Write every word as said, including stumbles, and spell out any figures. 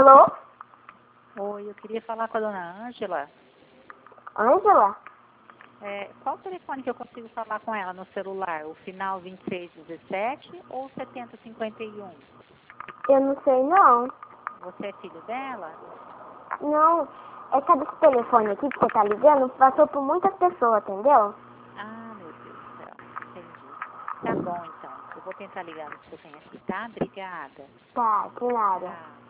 Alô? Oi, eu queria falar com a dona Ângela. Ângela? É, qual o telefone que eu consigo falar com ela no celular? O final vinte e seis dezessete ou setenta cinquenta e um? Eu não sei não. Você é filho dela? Não, é que esse telefone aqui que você tá ligando passou por muitas pessoas, entendeu? Ah, meu Deus do céu, entendi. Tá bom, então. Eu vou tentar ligar no que você tem aqui, tá? Obrigada. Tá, de nada. Tchau.